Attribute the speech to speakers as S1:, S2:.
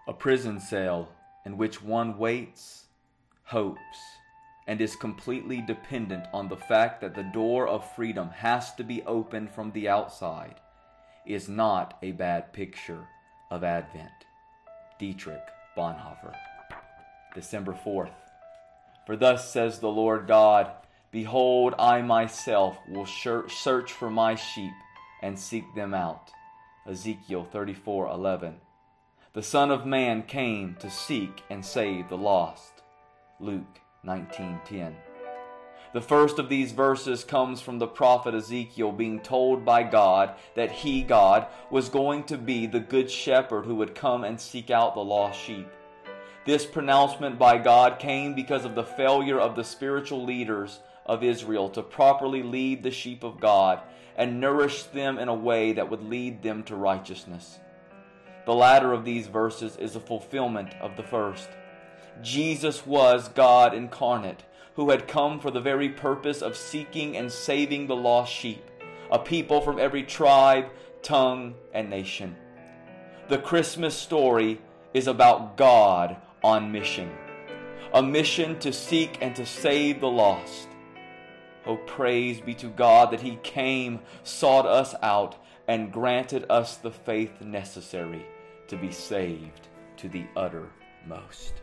S1: A prison cell in which one waits, hopes, and is completely dependent on the fact that the door of freedom has to be opened from the outside is not a bad picture of Advent. Dietrich Bonhoeffer. December 4th. For thus says the Lord God, Behold, I myself will search for my sheep and seek them out. Ezekiel 34:11. The Son of Man came to seek and save the lost. Luke 19:10. The first of these verses comes from the prophet Ezekiel being told by God that he, God, was going to be the good shepherd who would come and seek out the lost sheep. This pronouncement by God came because of the failure of the spiritual leaders of Israel to properly lead the sheep of God and nourish them in a way that would lead them to righteousness. The latter of these verses is a fulfillment of the first. Jesus was God incarnate, who had come for the very purpose of seeking and saving the lost sheep, a people from every tribe, tongue, and nation. The Christmas story is about God on mission, a mission to seek and to save the lost. Oh, praise be to God that He came, sought us out, and granted us the faith necessary to be saved to the uttermost.